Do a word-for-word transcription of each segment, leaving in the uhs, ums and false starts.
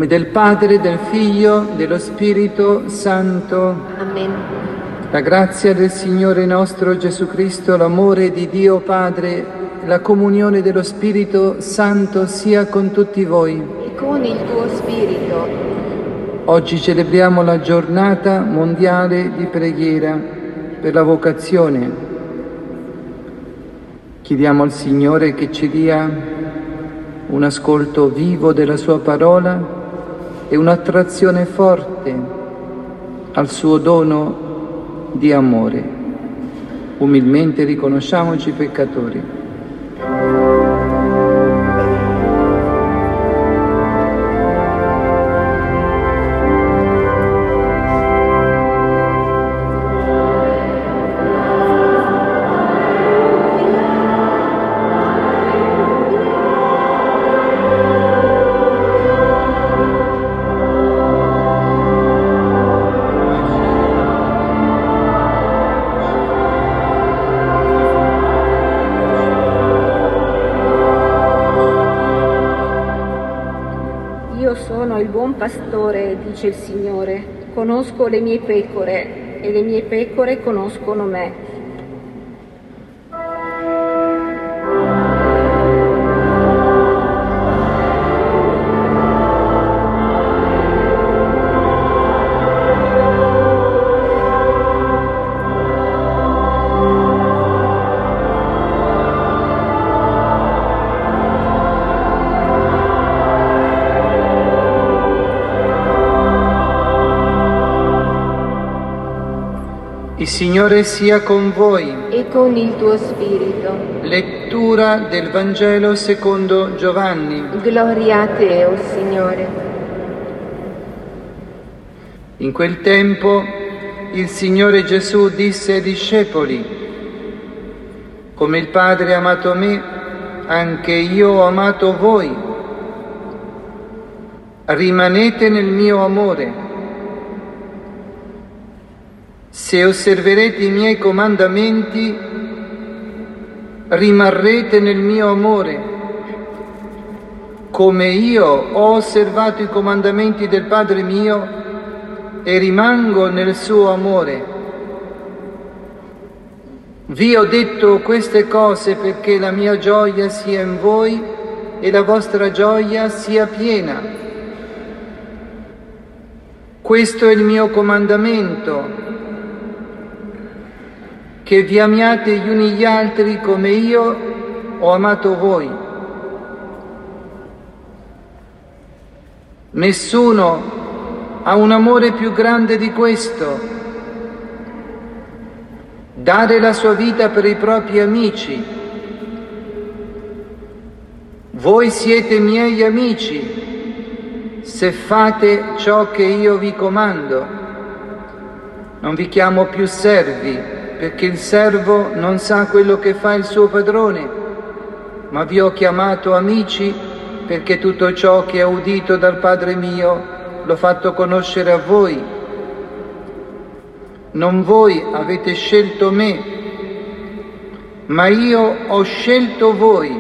nome del Padre, del Figlio, dello Spirito Santo. Amen. La grazia del Signore nostro Gesù Cristo, l'amore di Dio Padre, la comunione dello Spirito Santo sia con tutti voi. E con il tuo spirito. Oggi celebriamo la giornata mondiale di preghiera per la vocazione. Chiediamo al Signore che ci dia un ascolto vivo della Sua parola e un'attrazione forte al Suo dono di amore. Umilmente riconosciamoci peccatori. Pastore, dice il Signore, conosco le mie pecore e le mie pecore conoscono me. Il Signore sia con voi. E con il tuo spirito. Lettura del Vangelo secondo Giovanni. Gloria a te, o Signore. In quel tempo il Signore Gesù disse ai discepoli: come il Padre ha amato me, anche io ho amato voi. Rimanete nel mio amore. Se osserverete i miei comandamenti, rimarrete nel mio amore, come io ho osservato i comandamenti del Padre mio e rimango nel suo amore. Vi ho detto queste cose perché la mia gioia sia in voi e la vostra gioia sia piena. Questo è il mio comandamento, che vi amiate gli uni gli altri come io ho amato voi. Nessuno ha un amore più grande di questo: dare la sua vita per i propri amici. Voi siete miei amici se fate ciò che io vi comando. Non vi chiamo più servi, perché il servo non sa quello che fa il suo padrone, ma vi ho chiamato amici perché tutto ciò che ho udito dal Padre mio l'ho fatto conoscere a voi. Non voi avete scelto me, ma io ho scelto voi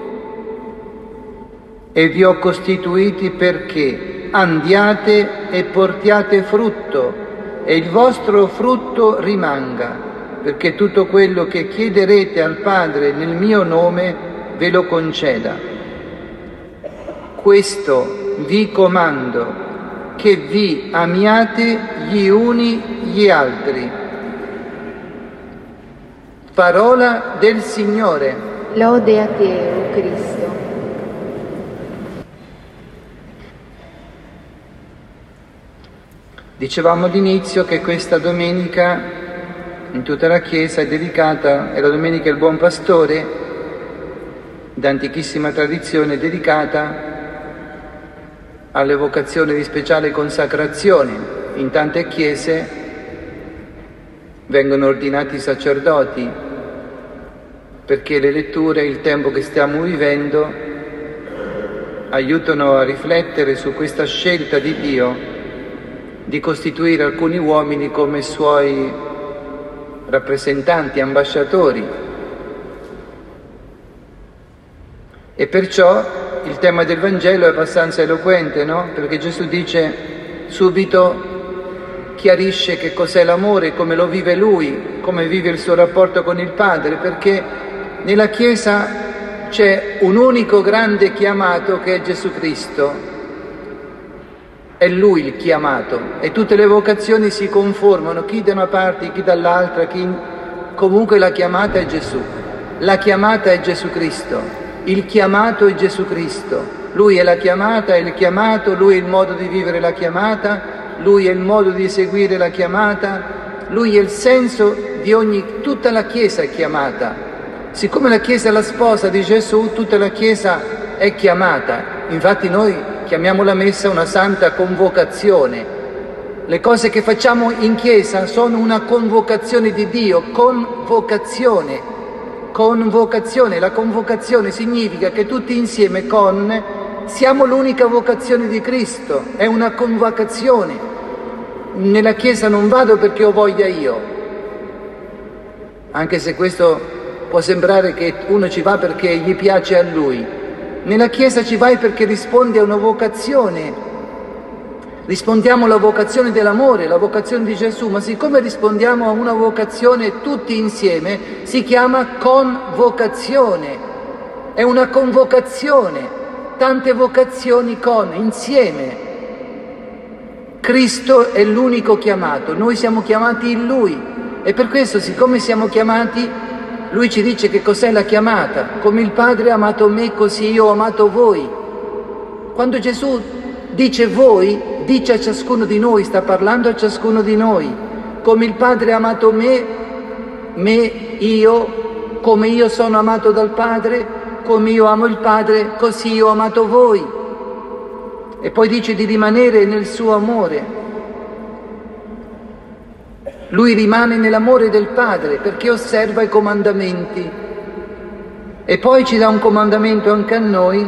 e vi ho costituiti perché andiate e portiate frutto e il vostro frutto rimanga, perché tutto quello che chiederete al Padre nel mio nome ve lo conceda. Questo vi comando, che vi amiate gli uni gli altri. Parola del Signore. Lode a te, o Cristo. Dicevamo all'inizio che questa domenica in tutta la Chiesa è dedicata, è la Domenica del Buon Pastore, da antichissima tradizione dedicata alle vocazioni di speciale consacrazione. In tante chiese vengono ordinati sacerdoti perché le letture e il tempo che stiamo vivendo aiutano a riflettere su questa scelta di Dio di costituire alcuni uomini come suoi rappresentanti, ambasciatori. E perciò il tema del Vangelo è abbastanza eloquente, no? Perché Gesù dice subito, chiarisce che cos'è l'amore, come lo vive Lui, come vive il suo rapporto con il Padre, perché nella Chiesa c'è un unico grande chiamato che è Gesù Cristo. È Lui il chiamato e tutte le vocazioni si conformano, chi da una parte, chi dall'altra, chi... comunque la chiamata è Gesù. La chiamata è Gesù Cristo, il chiamato è Gesù Cristo. Lui è la chiamata, è il chiamato, Lui è il modo di vivere la chiamata, Lui è il modo di eseguire la chiamata, Lui è il senso di ogni... tutta la Chiesa è chiamata. Siccome la Chiesa è la sposa di Gesù, tutta la Chiesa è chiamata. Infatti noi chiamiamo la messa una santa convocazione. Le cose che facciamo in Chiesa sono una convocazione di Dio, convocazione, convocazione. La convocazione significa che tutti insieme con siamo l'unica vocazione di Cristo, è una convocazione. Nella Chiesa non vado perché ho voglia io, anche se questo può sembrare che uno ci va perché gli piace a lui. Nella Chiesa ci vai perché rispondi a una vocazione, rispondiamo alla vocazione dell'amore, la vocazione di Gesù, ma siccome rispondiamo a una vocazione tutti insieme, si chiama convocazione, è una convocazione, tante vocazioni con, insieme. Cristo è l'unico chiamato, noi siamo chiamati in Lui e per questo, siccome siamo chiamati, Lui ci dice che cos'è la chiamata. Come il Padre ha amato me, così io ho amato voi. Quando Gesù dice voi, dice a ciascuno di noi, sta parlando a ciascuno di noi. Come il Padre ha amato me, me, io, come io sono amato dal Padre, come io amo il Padre, così io ho amato voi. E poi dice di rimanere nel suo amore. Lui rimane nell'amore del Padre perché osserva i comandamenti. E poi ci dà un comandamento anche a noi,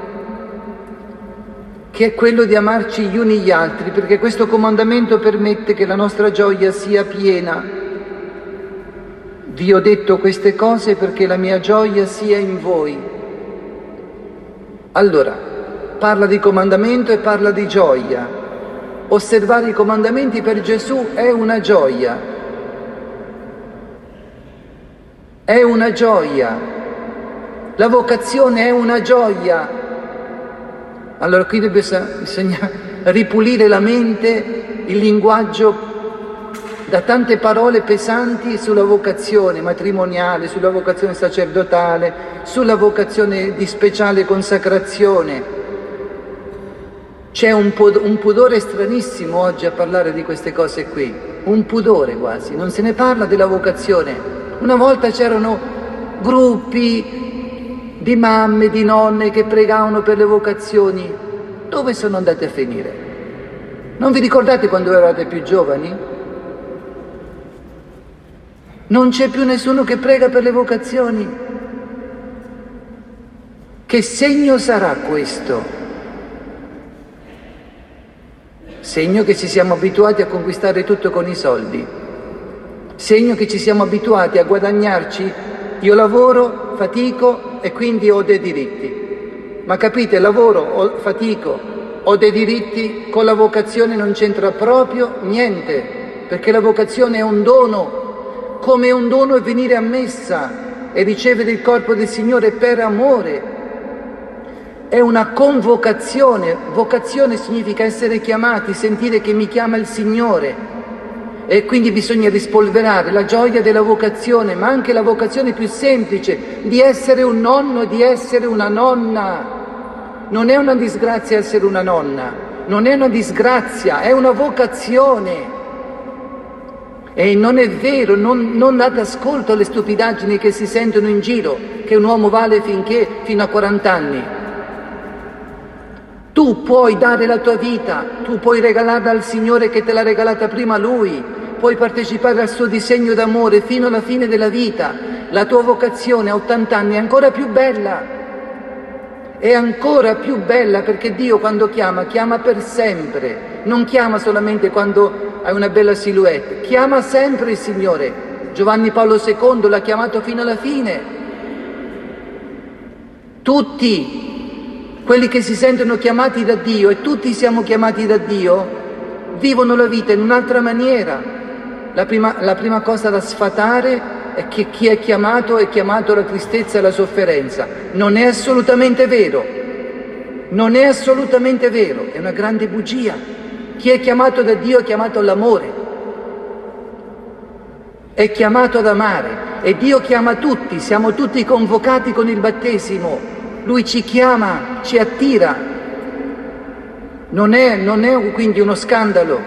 che è quello di amarci gli uni gli altri, perché questo comandamento permette che la nostra gioia sia piena. Vi ho detto queste cose perché la mia gioia sia in voi. Allora, parla di comandamento e parla di gioia. Osservare i comandamenti per Gesù è una gioia. È una gioia. La vocazione è una gioia. Allora qui bisogna ripulire la mente, il linguaggio da tante parole pesanti sulla vocazione matrimoniale, sulla vocazione sacerdotale, sulla vocazione di speciale consacrazione. C'è un, un pudore stranissimo oggi a parlare di queste cose qui, un pudore quasi, non se ne parla della vocazione. Una volta c'erano gruppi di mamme, di nonne che pregavano per le vocazioni. Dove sono andate a finire? Non vi ricordate quando eravate più giovani? Non c'è più nessuno che prega per le vocazioni. Che segno sarà questo? Segno che ci siamo abituati a conquistare tutto con i soldi, segno che ci siamo abituati a guadagnarci, io lavoro, fatico e quindi ho dei diritti. Ma capite, lavoro, ho, fatico, ho dei diritti, con la vocazione non c'entra proprio niente, perché la vocazione è un dono, come un dono è venire a messa e ricevere il corpo del Signore per amore. È una convocazione, vocazione significa essere chiamati, sentire che mi chiama il Signore e quindi bisogna rispolverare la gioia della vocazione, ma anche la vocazione più semplice di essere un nonno, di essere una nonna. Non è una disgrazia essere una nonna, non è una disgrazia, è una vocazione. E non è vero, non, non date ascolto alle stupidaggini che si sentono in giro, che un uomo vale finché, fino a quaranta anni. Tu puoi dare la tua vita, tu puoi regalarla al Signore che te l'ha regalata prima Lui, puoi partecipare al suo disegno d'amore fino alla fine della vita. La tua vocazione a ottanta anni è ancora più bella, è ancora più bella perché Dio quando chiama, chiama per sempre, non chiama solamente quando hai una bella silhouette, chiama sempre il Signore. Giovanni Paolo secondo l'ha chiamato fino alla fine. Tutti. Quelli che si sentono chiamati da Dio, e tutti siamo chiamati da Dio, vivono la vita in un'altra maniera. La prima, la prima cosa da sfatare è che chi è chiamato è chiamato alla tristezza e alla sofferenza. Non è assolutamente vero. Non è assolutamente vero, è una grande bugia. Chi è chiamato da Dio è chiamato all'amore, è chiamato ad amare, e Dio chiama tutti, siamo tutti convocati con il battesimo. Lui ci chiama, ci attira. Non è, non è quindi uno scandalo.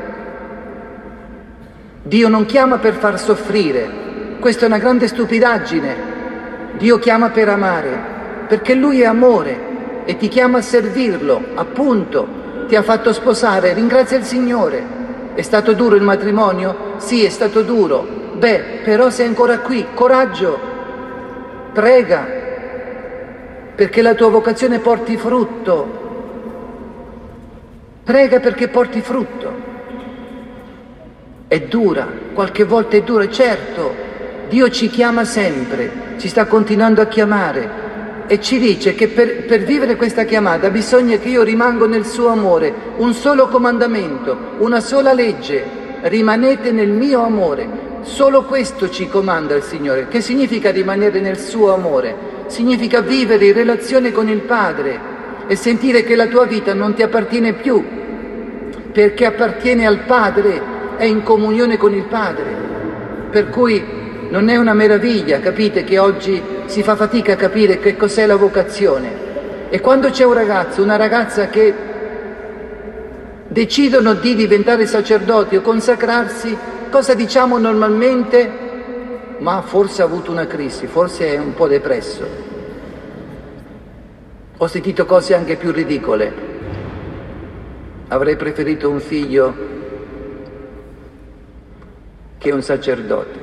Dio non chiama per far soffrire, questa è una grande stupidaggine. Dio chiama per amare, perché Lui è amore e ti chiama a servirlo, appunto. Ti ha fatto sposare, ringrazia il Signore. È stato duro il matrimonio? Sì, è stato duro. Beh, però sei ancora qui, coraggio, prega, perché la tua vocazione porti frutto. Prega perché porti frutto. È dura, qualche volta è dura, certo. Dio ci chiama sempre, ci sta continuando a chiamare e ci dice che per, per vivere questa chiamata bisogna che io rimango nel suo amore. Un solo comandamento, una sola legge: rimanete nel mio amore. Solo questo ci comanda il Signore. Che significa rimanere nel suo amore? Significa vivere in relazione con il Padre e sentire che la tua vita non ti appartiene più, perché appartiene al Padre, è in comunione con il Padre. Per cui non è una meraviglia, capite, che oggi si fa fatica a capire che cos'è la vocazione. E quando c'è un ragazzo, una ragazza che decidono di diventare sacerdoti o consacrarsi, cosa diciamo normalmente? Ma forse ha avuto una crisi, forse è un po' depresso. Ho sentito cose anche più ridicole. Avrei preferito un figlio che un sacerdote.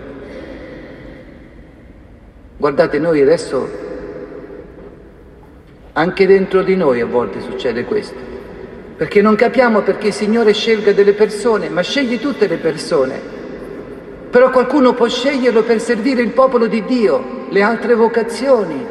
Guardate, noi adesso, anche dentro di noi a volte succede questo, perché non capiamo perché il Signore scelga delle persone, ma sceglie tutte le persone. Però qualcuno può sceglierlo per servire il popolo di Dio, le altre vocazioni.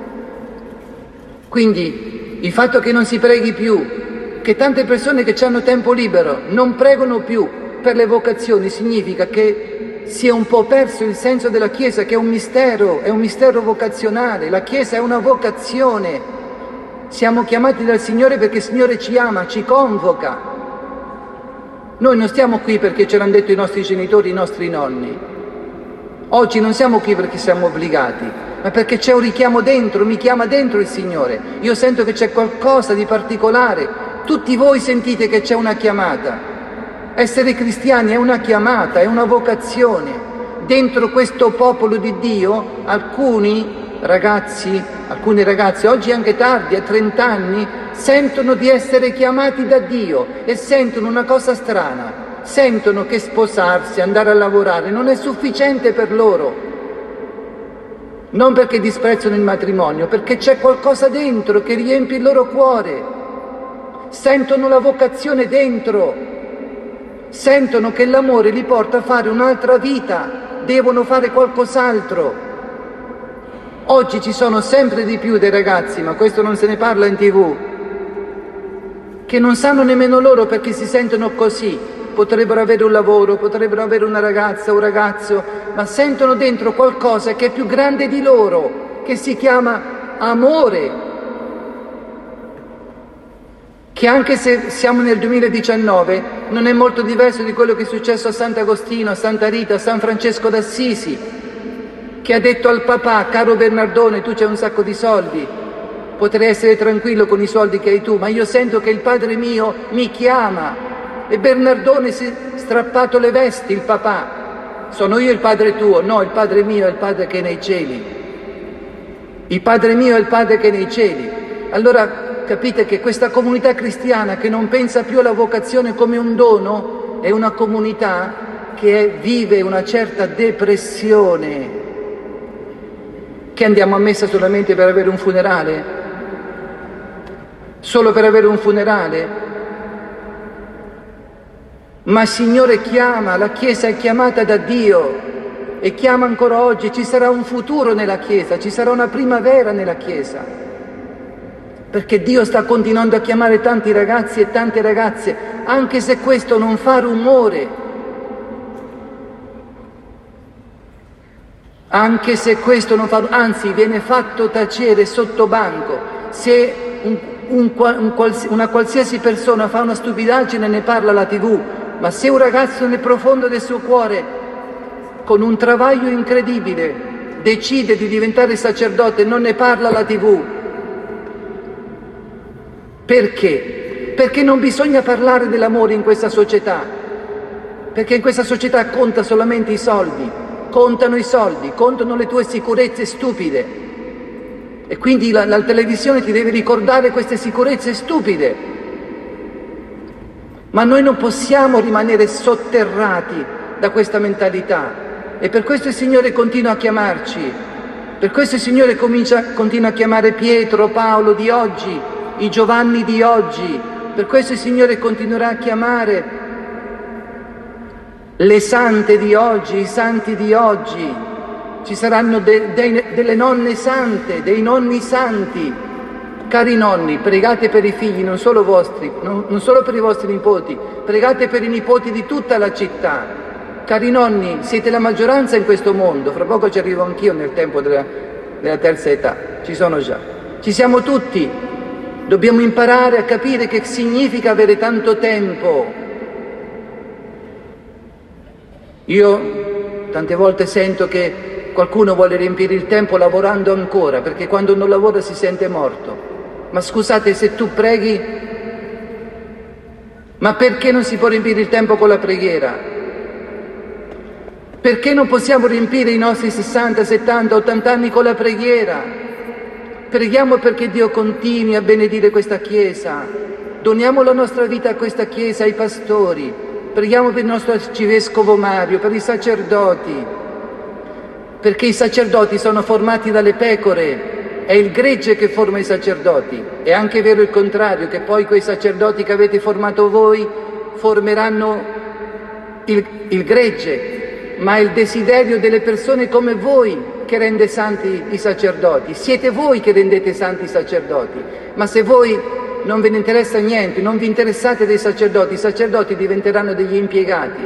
Quindi il fatto che non si preghi più, che tante persone che hanno tempo libero non pregano più per le vocazioni, significa che si è un po' perso il senso della Chiesa, che è un mistero, è un mistero vocazionale. La Chiesa è una vocazione. Siamo chiamati dal Signore perché il Signore ci ama, ci convoca. Noi non stiamo qui perché ce l'hanno detto i nostri genitori, i nostri nonni. Oggi non siamo qui perché siamo obbligati, ma perché c'è un richiamo dentro, mi chiama dentro il Signore. Io sento che c'è qualcosa di particolare. Tutti voi sentite che c'è una chiamata. Essere cristiani è una chiamata, è una vocazione. Dentro questo popolo di Dio, alcuni ragazzi, alcuni ragazzi, oggi anche tardi, a trenta anni, sentono di essere chiamati da Dio e sentono una cosa strana, sentono che sposarsi, andare a lavorare non è sufficiente per loro, non perché disprezzano il matrimonio, perché c'è qualcosa dentro che riempie il loro cuore, sentono la vocazione dentro, sentono che l'amore li porta a fare un'altra vita, devono fare qualcos'altro. Oggi ci sono sempre di più dei ragazzi, ma questo non se ne parla in tivù, che non sanno nemmeno loro perché si sentono così. Potrebbero avere un lavoro, potrebbero avere una ragazza, un ragazzo, ma sentono dentro qualcosa che è più grande di loro, che si chiama amore, che anche se siamo nel duemiladiciannove non è molto diverso di quello che è successo a Sant'Agostino, a Santa Rita, a San Francesco d'Assisi, che ha detto al papà: caro Bernardone, tu c'hai un sacco di soldi, potrei essere tranquillo con i soldi che hai tu, ma io sento che il Padre mio mi chiama. E Bernardone si è strappato le vesti, il papà: sono io il Padre tuo? No, il Padre mio è il Padre che è nei cieli. Il Padre mio è il Padre che è nei cieli. Allora capite che questa comunità cristiana che non pensa più alla vocazione come un dono è una comunità che vive una certa depressione. Che andiamo a messa solamente per avere un funerale? Solo per avere un funerale? Ma il Signore chiama, la Chiesa è chiamata da Dio e chiama ancora oggi. Ci sarà un futuro nella Chiesa, ci sarà una primavera nella Chiesa. perché Dio sta continuando a chiamare tanti ragazzi e tante ragazze, anche se questo non fa rumore, anche se questo non fa, anzi viene fatto tacere sotto banco. Se un, un, un, una qualsiasi persona fa una stupidaggine ne parla la tivù, ma se un ragazzo nel profondo del suo cuore, con un travaglio incredibile, decide di diventare sacerdote, non ne parla la tivù. Perché? Perché non bisogna parlare dell'amore in questa società, perché in questa società conta solamente i soldi, contano i soldi, contano le tue sicurezze stupide, e quindi la, la televisione ti deve ricordare queste sicurezze stupide. Ma noi non possiamo rimanere sotterrati da questa mentalità, e per questo il Signore continua a chiamarci, per questo il Signore comincia, continua a chiamare Pietro, Paolo di oggi, i Giovanni di oggi, per questo il Signore continuerà a chiamare le sante di oggi, i santi di oggi. Ci saranno de, de, delle nonne sante, dei nonni santi. Cari nonni, pregate per i figli, non solo vostri, non, non solo per i vostri nipoti, pregate per i nipoti di tutta la città. Cari nonni, siete la maggioranza in questo mondo, fra poco ci arrivo anch'io nel tempo della, della terza età, ci sono già. Ci siamo tutti. Dobbiamo imparare a capire che significa avere tanto tempo. Io tante volte sento che qualcuno vuole riempire il tempo lavorando ancora, perché quando non lavora si sente morto. Ma scusate, se tu preghi, ma perché non si può riempire il tempo con la preghiera? Perché non possiamo riempire i nostri sessanta, settanta, ottanta anni con la preghiera? Preghiamo perché Dio continui a benedire questa Chiesa, doniamo la nostra vita a questa Chiesa, ai pastori, preghiamo per il nostro arcivescovo Mario, per i sacerdoti, perché i sacerdoti sono formati dalle pecore, è il gregge che forma i sacerdoti. È anche vero il contrario, che poi quei sacerdoti che avete formato voi formeranno il, il gregge, ma è il desiderio delle persone come voi che rende santi i sacerdoti. Siete voi che rendete santi i sacerdoti, ma se voi non ve ne interessa niente, non vi interessate dei sacerdoti, i sacerdoti diventeranno degli impiegati.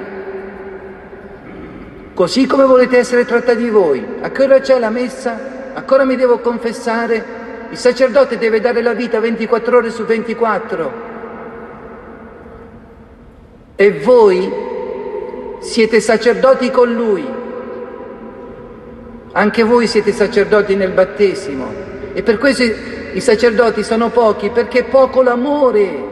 Così come volete essere trattati voi. A che ora c'è la messa? A che ora mi devo confessare? Il sacerdote deve dare la vita ventiquattro ore su ventiquattro. E voi siete sacerdoti con lui. Anche voi siete sacerdoti nel battesimo, e per questo i sacerdoti sono pochi, perché è poco l'amore.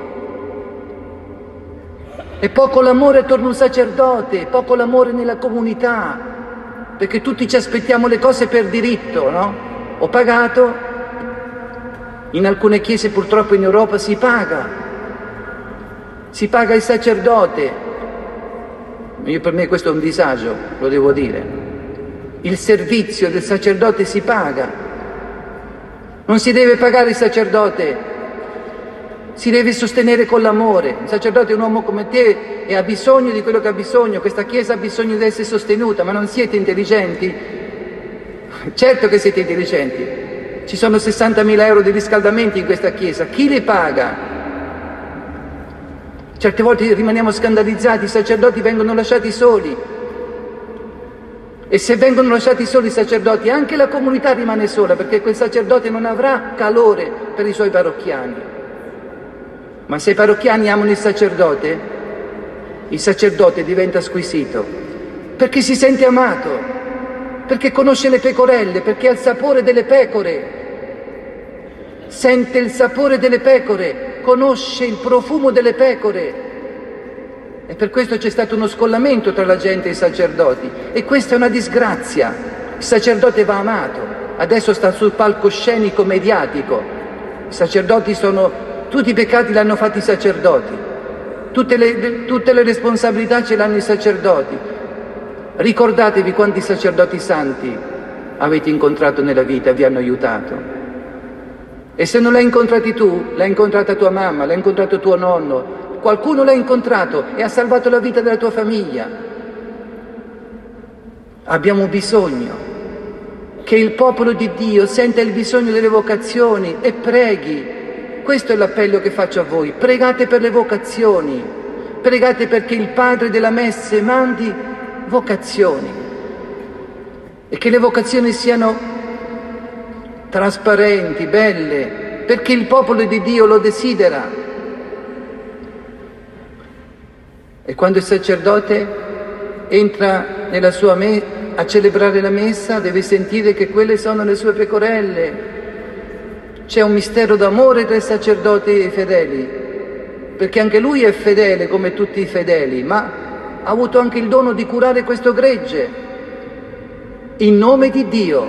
È poco l'amore attorno a un sacerdote, è poco l'amore nella comunità, perché tutti ci aspettiamo le cose per diritto, no? Ho pagato, in alcune chiese purtroppo in Europa si paga, si paga il sacerdote. Io, per me questo è un disagio, lo devo dire. Il servizio del sacerdote si paga, non si deve pagare il sacerdote, si deve sostenere con l'amore. Il sacerdote è un uomo come te e ha bisogno di quello che ha bisogno, questa Chiesa ha bisogno di essere sostenuta, ma non siete intelligenti? Certo che siete intelligenti, ci sono sessantamila euro di riscaldamenti in questa Chiesa, chi li paga? Certe volte rimaniamo scandalizzati, i sacerdoti vengono lasciati soli. E se vengono lasciati soli i sacerdoti, anche la comunità rimane sola, perché quel sacerdote non avrà calore per i suoi parrocchiani. Ma se i parrocchiani amano il sacerdote, il sacerdote diventa squisito, perché si sente amato, perché conosce le pecorelle, perché ha il sapore delle pecore, sente il sapore delle pecore, conosce il profumo delle pecore. E per questo c'è stato uno scollamento tra la gente e i sacerdoti, e questa è una disgrazia. Il sacerdote va amato, adesso sta sul palcoscenico mediatico. I sacerdoti sono, tutti i peccati li hanno fatti i sacerdoti, tutte le, tutte le responsabilità ce l'hanno i sacerdoti. Ricordatevi quanti sacerdoti santi avete incontrato nella vita e vi hanno aiutato. E se non l'hai incontrati tu, l'hai incontrata tua mamma, l'hai incontrato tuo nonno, qualcuno l'ha incontrato e ha salvato la vita della tua famiglia. Abbiamo bisogno che il popolo di Dio senta il bisogno delle vocazioni e preghi, Questo è l'appello che faccio a voi. Pregate per le vocazioni, pregate perché il Padre della Messe mandi vocazioni e che le vocazioni siano trasparenti, belle, perché il popolo di Dio lo desidera. E quando il sacerdote entra nella sua me- a celebrare la messa, deve sentire che quelle sono le sue pecorelle. C'è un mistero d'amore tra i sacerdoti e i fedeli, perché anche lui è fedele come tutti i fedeli, ma ha avuto anche il dono di curare questo gregge in nome di Dio.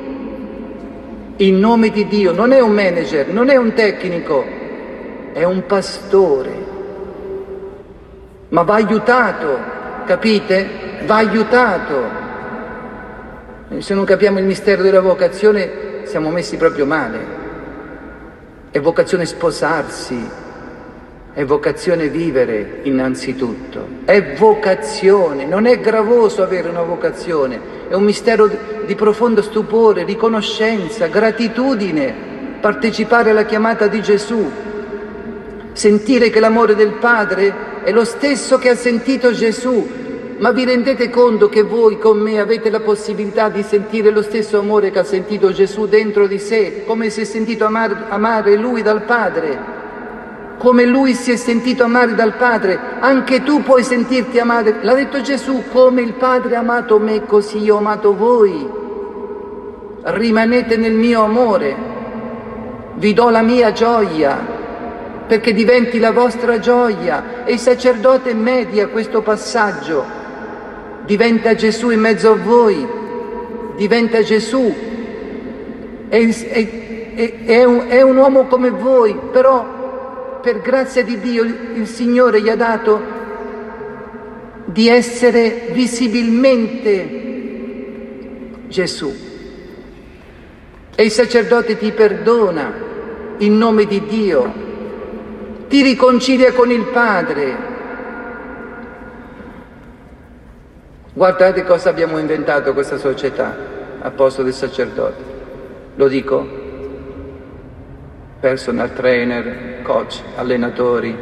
In nome di Dio, non è un manager, non è un tecnico, è un pastore, ma va aiutato, capite? Va aiutato. E se non capiamo il mistero della vocazione siamo messi proprio male. È vocazione sposarsi, è vocazione vivere innanzitutto, è vocazione, non è gravoso avere una vocazione, è un mistero di profondo stupore, riconoscenza, gratitudine, partecipare alla chiamata di Gesù, sentire che l'amore del Padre è lo stesso che ha sentito Gesù. Ma vi rendete conto che voi con me avete la possibilità di sentire lo stesso amore che ha sentito Gesù dentro di sé, come si è sentito amare, amare Lui dal Padre, come Lui si è sentito amare dal Padre, anche tu puoi sentirti amare. L'ha detto Gesù, come il Padre ha amato me, così io ho amato voi. Rimanete nel mio amore, vi do la mia gioia, perché diventi la vostra gioia. E il sacerdote media questo passaggio. Diventa Gesù in mezzo a voi, diventa Gesù, è, è, è, è, un, è un uomo come voi, però per grazia di Dio il, il Signore gli ha dato di essere visibilmente Gesù. E il sacerdote ti perdona in nome di Dio, ti riconcilia con il Padre. Guardate cosa abbiamo inventato questa società a posto del sacerdote. Lo dico, personal trainer, coach, allenatori.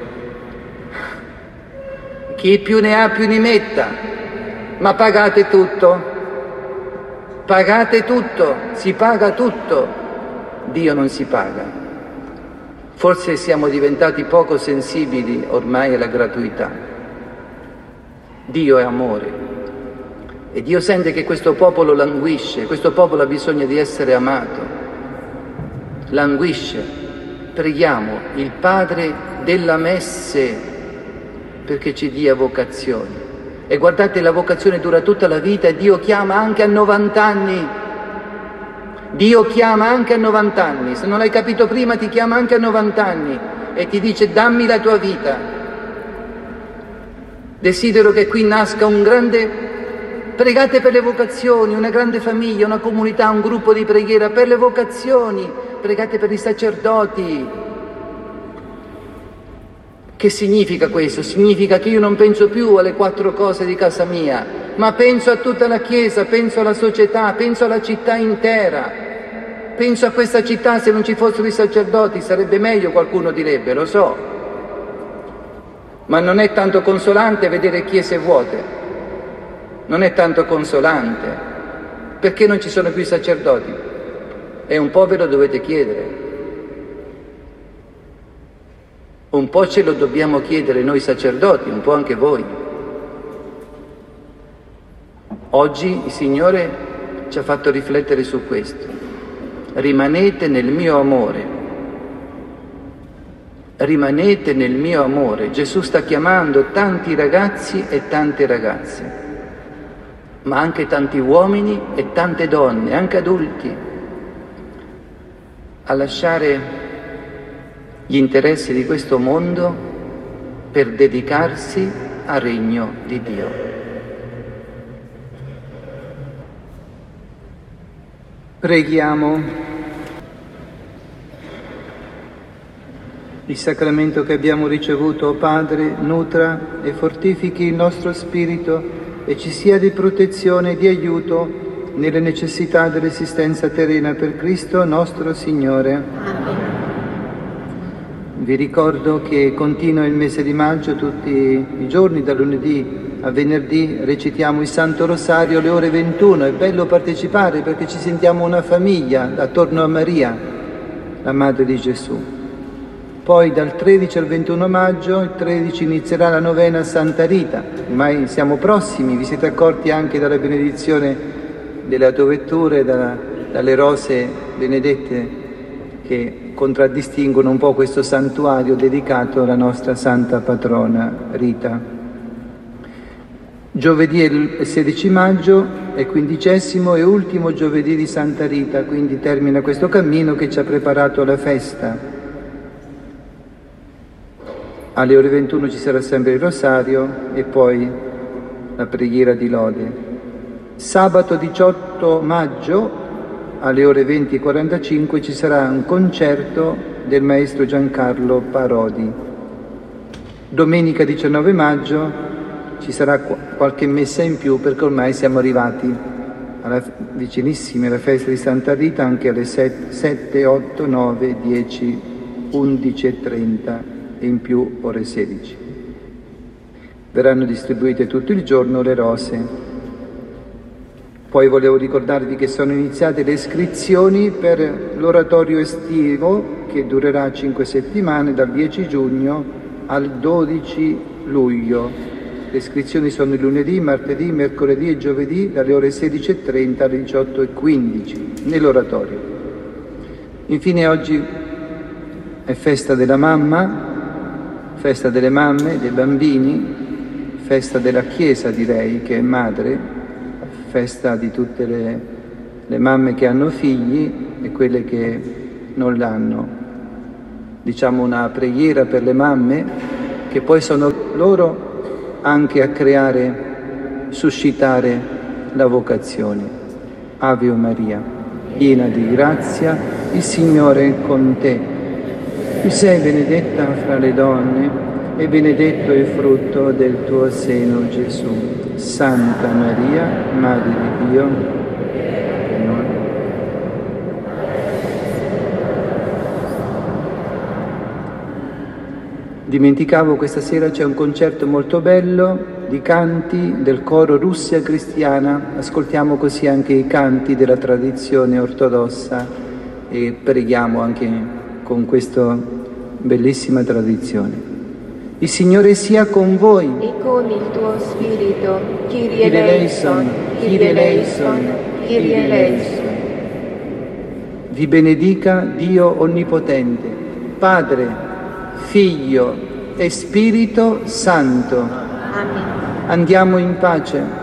Chi più ne ha più ne metta, ma pagate tutto. Pagate tutto, si paga tutto. Dio non si paga. Forse siamo diventati poco sensibili ormai alla gratuità. Dio è amore. E Dio sente che questo popolo languisce, questo popolo ha bisogno di essere amato, languisce. Preghiamo il Padre della Messe perché ci dia vocazioni. E guardate, la vocazione dura tutta la vita e Dio chiama anche a novanta anni. Dio chiama anche a novanta anni, se non l'hai capito prima ti chiama anche a novanta anni e ti dice dammi la tua vita. Desidero che qui nasca un grande... Pregate per le vocazioni, una grande famiglia, una comunità, un gruppo di preghiera per le vocazioni, pregate per i sacerdoti. Che significa questo? Significa che io non penso più alle quattro cose di casa mia, ma penso a tutta la Chiesa, penso alla società, penso alla città intera. Penso a questa città, se non ci fossero i sacerdoti sarebbe meglio, qualcuno direbbe, lo so. Ma non è tanto consolante vedere chiese vuote. Non è tanto consolante. Perché non ci sono più i sacerdoti? E un po' ve lo dovete chiedere. Un po' ce lo dobbiamo chiedere noi sacerdoti, un po' anche voi. Oggi il Signore ci ha fatto riflettere su questo. Rimanete nel mio amore. Rimanete nel mio amore. Gesù sta chiamando tanti ragazzi e tante ragazze, ma anche tanti uomini e tante donne, anche adulti, a lasciare gli interessi di questo mondo per dedicarsi al regno di Dio. Preghiamo. Il sacramento che abbiamo ricevuto, o Padre, nutra e fortifichi il nostro spirito e ci sia di protezione e di aiuto nelle necessità dell'esistenza terrena per Cristo nostro Signore. Amen. Vi ricordo che continua il mese di maggio, tutti i giorni, da lunedì a venerdì, recitiamo il Santo Rosario alle ore ventuno. È bello partecipare perché ci sentiamo una famiglia attorno a Maria, la Madre di Gesù. Poi dal tredici al ventuno maggio, il tredici inizierà la novena a Santa Rita. Ormai siamo prossimi, vi siete accorti anche dalla benedizione delle autovetture, da, dalle rose benedette che contraddistinguono un po' questo santuario dedicato alla nostra santa patrona Rita. Giovedì è il sedici maggio, è quindicesimo e ultimo giovedì di Santa Rita, quindi termina questo cammino che ci ha preparato alla festa. Alle ore ventuno ci sarà sempre il rosario e poi la preghiera di lode. Sabato diciotto maggio alle ore venti e quarantacinque ci sarà un concerto del maestro Giancarlo Parodi. Domenica diciannove maggio ci sarà qualche messa in più perché ormai siamo arrivati alla, vicinissimi alla festa di Santa Rita, anche alle sette, otto, nove, dieci, undici e trenta e in più ore sedici. Verranno distribuite tutto il giorno le rose. Poi volevo ricordarvi che sono iniziate le iscrizioni per l'oratorio estivo che durerà cinque settimane, dal dieci giugno al dodici luglio. Le iscrizioni sono il lunedì, martedì, mercoledì e giovedì dalle ore sedici e trenta alle diciotto e quindici nell'oratorio. Infine oggi è festa della mamma, festa delle mamme, dei bambini, festa della Chiesa direi che è madre, festa di tutte le, le mamme che hanno figli e quelle che non l'hanno. Diciamo una preghiera per le mamme, che poi sono loro anche a creare, suscitare la vocazione. Ave Maria, piena di grazia, il Signore è con te. Tu sei benedetta fra le donne e benedetto è il frutto del tuo seno, Gesù. Santa Maria, Madre di Dio, per noi. Dimenticavo, questa sera c'è un concerto molto bello di canti del coro Russia Cristiana. Ascoltiamo così anche i canti della tradizione ortodossa e preghiamo anche con questa bellissima tradizione. Il Signore sia con voi. E con il tuo spirito. Kyrie eleison, Kyrie eleison, Kyrie eleison. Vi benedica Dio Onnipotente, Padre, Figlio e Spirito Santo. Amen. Andiamo in pace.